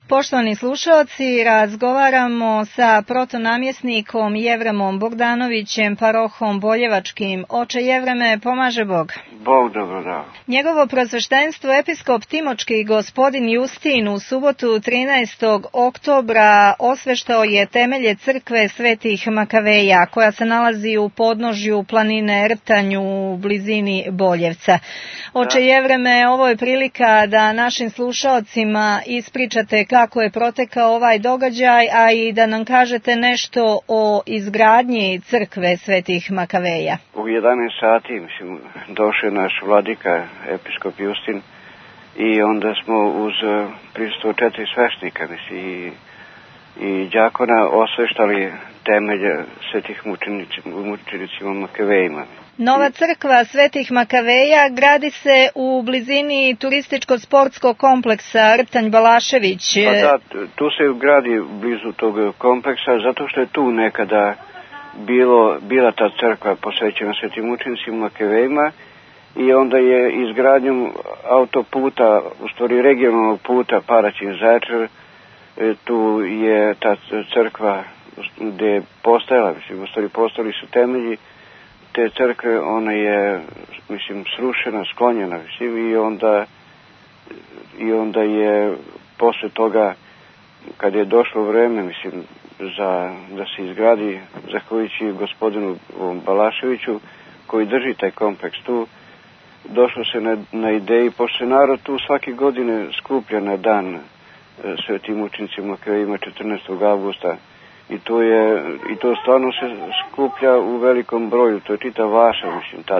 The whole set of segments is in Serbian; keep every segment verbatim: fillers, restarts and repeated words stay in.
Poštovani slušalci, razgovaramo sa protonamjesnikom Jevremom Bogdanovićem, parohom Boljevačkim. Oče Jevreme, pomaže Bog. Bog dobro dao. Njegovo prosveštenstvo episkop Timočki gospodin Justin u subotu trinaestog oktobra osveštao je temelje crkve Svetih Makaveja, koja se nalazi u podnožju planine Rtanj u blizini Boljevca. Oče Jevreme, ovo je prilika da našim slušalcima ispričate kako je protekao ovaj događaj, a i da nam kažete nešto o izgradnji crkve Svetih Makaveja. U jedanaest sati, mislim, došao naš vladika, episkop Justin, i onda smo uz prisustvo četiri svešnika, mislim, i, i đakona osveštali temelje Svetih mučenicima Makavejima. Nova crkva Svetih Makaveja gradi se u blizini turističko-sportskog kompleksa Rtanj Balašević. Pa da, tu se gradi blizu tog kompleksa, zato što je tu nekada bilo, bila ta crkva posvećena Svetim mučenicima Makavejima, i onda je izgradnjom autoputa, u stvari regionalnog puta Paraćin-Zaječar, tu je ta crkva gde je postajala, mislim, u stvari postali su temelji te crkve, ona je, mislim, srušena, sklonjena, mislim, i onda, i onda je posle toga, kad je došlo vreme, mislim, za, da se izgradi, zahvaljujući gospodinu Balaševiću, koji drži taj kompleks tu, došlo se na, na ideji, pošto se narod tu svake godine skuplja na dan Svetim mučenicima Makavejima četrnaestog avgusta, I to je, i to stvarno se skuplja u velikom broju, to je čitav vaša, mislim, tad,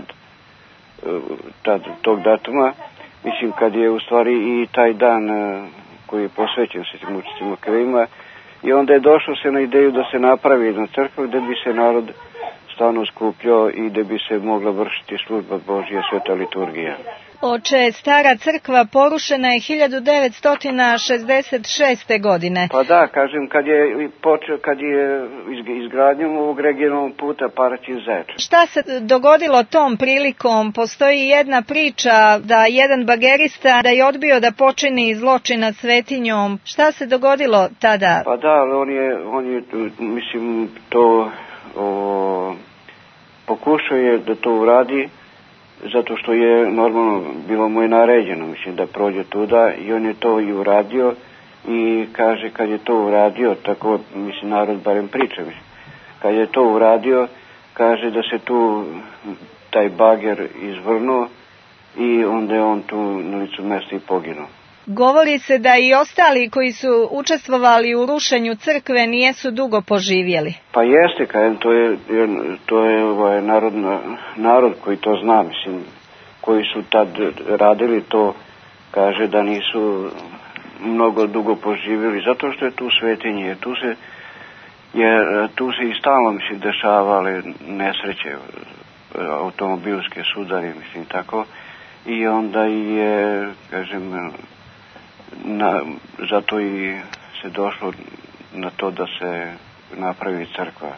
tad, tog datuma, mislim, kad je u stvari i taj dan koji je posvećen Svetim mučenicima Makavejima, i onda je došlo se na ideju da se napravi jedna crkva gde bi se narod stvarno skupljao i gde bi se mogla vršiti služba Božja, sveta liturgija. Oče, stara crkva porušena je hiljadu devetsto šezdeset šeste. godine. Pa da, kažem, kad je počeo, kad je izgradnjom ovog regionalnog puta Paraćin-Zaječar. Šta se dogodilo tom prilikom? Postoji jedna priča da jedan bagerista da je odbio da počini zločin nad svetinjom. Šta se dogodilo tada? Pa da, on je, on je, mislim, to o, pokušao je da to uradi, zato što je normalno bilo mu je naređeno, mislim, da prođe tuda, i on je to i uradio, i kaže kad je to uradio, tako, mislim, narod barem priča, mislim, kad je to uradio, kaže da se tu taj bager izvrnuo i onda je on tu na licu mesta i poginuo. Govori se da i ostali koji su učestvovali u rušenju crkve nijesu dugo poživjeli. Pa jeste, kažem, to je, to je ovaj, narod, narod koji to zna, mislim, koji su tad radili to, kaže da nisu mnogo dugo poživjeli, zato što je tu svetinje, tu se, jer tu se i stalno, mislim, dešavale nesreće, automobilske sudari, mislim, tako, i onda je, kažem, Na, zato i se došlo na to da se napravi crkva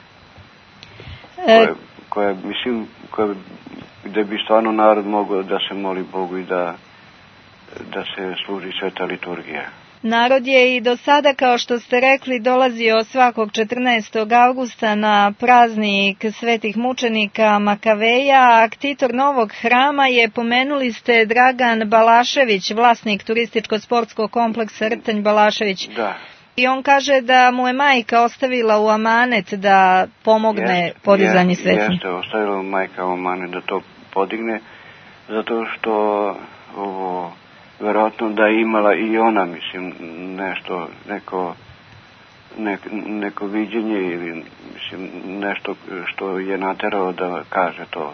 koja, koja mislim, koja, gde bi stvarno narod mogao da se moli Bogu i da, da se služi sveta liturgija. Narod je i do sada, kao što ste rekli, dolazio svakog četrnaestog avgusta na praznik Svetih mučenika Makaveja. Aktitor novog hrama je, pomenuli ste, Dragan Balašević, vlasnik turističko-sportskog kompleksa Rtanj Balašević. Da. I on kaže da mu je majka ostavila u amanet da pomogne jest, podizanje jest, svetinje. Jeste, ostavila majka u amanet da to podigne, zato što ovo... Verovatno da je imala i ona, mislim, nešto, neko, ne, neko viđenje ili, mislim, nešto što je naterao da kaže to,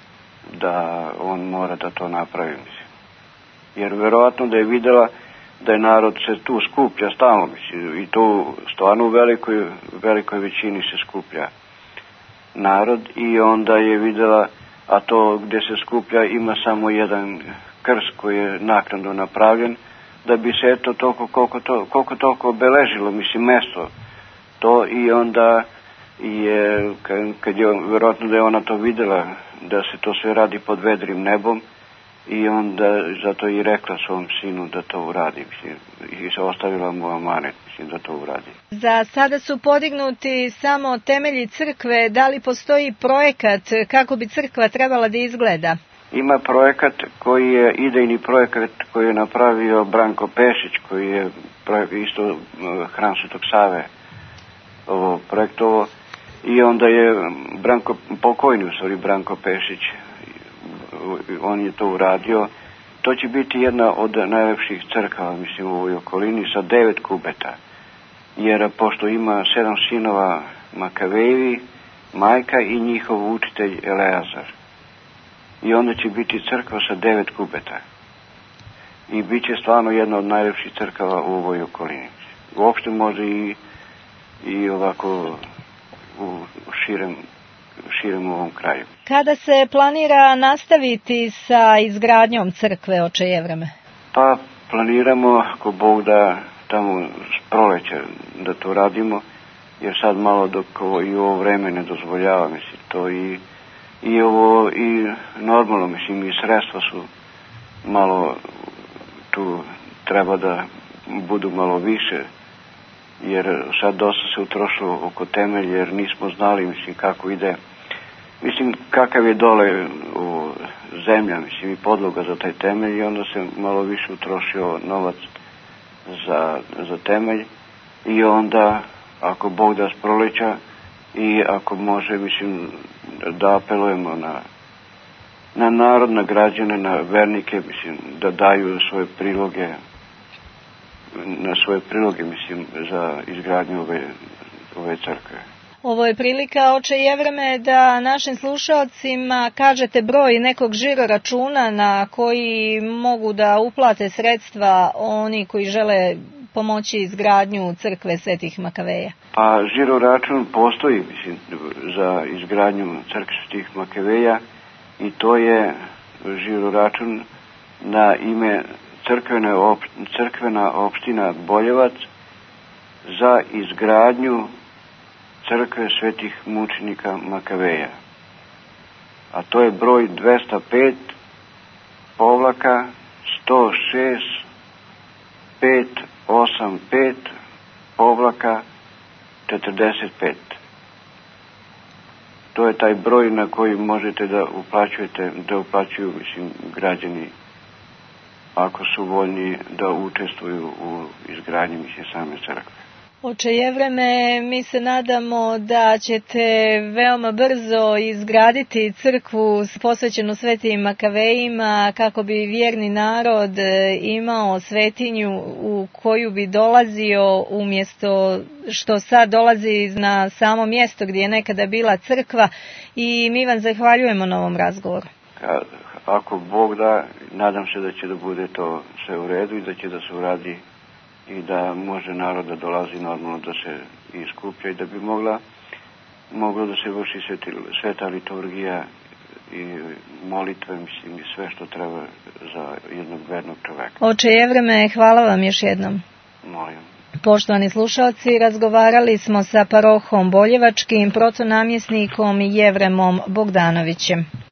da on mora da to napravi, mislim. Jer verovatno da je videla da je narod se tu skuplja stalno, mislim, i to stvarno u velikoj, velikoj većini se skuplja narod, i onda je videla, a to gde se skuplja ima samo jedan krst koji je naknadno napravljen, da bi se eto toliko, koliko, to, koliko toliko obeležilo, mislim, mesto to, i onda je, kad je, verovatno da je ona to videla, da se to sve radi pod vedrim nebom, i onda zato i rekla svom sinu da to uradi, mislim, i se ostavila mu amanet, mislim, da to uradi. Za sada su podignuti samo temelji crkve, da li postoji projekat kako bi crkva trebala da izgleda? Ima projekat koji je idejni projekat koji je napravio Branko Pešić, koji je isto Hram Svetog Save ovo projektovo, i onda je Branko, pokojni u stvari Branko Pešić, on je to uradio. To će biti jedna od najlepših crkava, mislim, u ovoj okolini sa devet kubeta, jer pošto ima sedam sinova Makavejevi, majka i njihov učitelj Eleazar. I onda će biti crkva sa devet kubeta. I bit će stvarno jedna od najlepših crkava u ovoj okolini. Uopšte može i, i ovako u širem, širem ovom kraju. Kada se planira nastaviti sa izgradnjom crkve, oče Jevreme? Pa planiramo, ako Bog da, tamo s proleća da to radimo, jer sad malo dok ovo, i ovo vreme ne dozvoljava, mislim, to i I ovo, i normalno, mislim, i sredstva su malo, tu treba da budu malo više, jer sad dosta se utrošilo oko temelja, jer nismo znali, mislim, kako ide, mislim, kakav je dole u zemlja, mislim, i podloga za taj temelj, i onda se malo više utrošio novac za, za temelj, i onda, ako Bog da s proleća, i ako može, mislim, da apelujemo na, na narod, na građane, na vernike, mislim, da daju svoje priloge, na svoje priloge, mislim, za izgradnju ove, ove crkve. Ovo je prilika, oče Jevreme, da našim slušalcima kažete broj nekog žiroračuna na koji mogu da uplate sredstva oni koji žele pomoći izgradnju crkve Svetih Makaveja. Pa žiroračun postoji, mislim, za izgradnju crkve Svetih Makaveja, i to je žiroračun na ime crkvene op, crkvena opština Boljevac za izgradnju crkve Svetih mučenika Makaveja. A to je broj dvesta pet povlaka sto šest pet osam pet povlaka četrdeset pet. To je taj broj na koji možete da uplaćujete, da uplaćuju, mislim, građani, ako su voljni da učestvuju u izgradnji, mislim, same crkve. Oče Jevreme, mi se nadamo da ćete veoma brzo izgraditi crkvu posvećenu Svetim Makavejima kako bi vjerni narod imao svetinju u koju bi dolazio umjesto što sad dolazi na samo mjesto gdje je nekada bila crkva, i mi vam zahvaljujemo na ovom razgovoru. Ako Bog da, nadam se da će da bude to sve u redu i da će da se uradi i da može narod da dolazi normalno, da se iskuplja i da bi mogla moglo da se vrši sveti, sveta liturgija i molitve, mislim, i sve što treba za jednog vernog čoveka. Oče Jevreme, hvala vam još jednom. Molim. Poštovani slušalci, razgovarali smo sa parohom Boljevačkim protonamjesnikom Jevremom Bogdanovićem.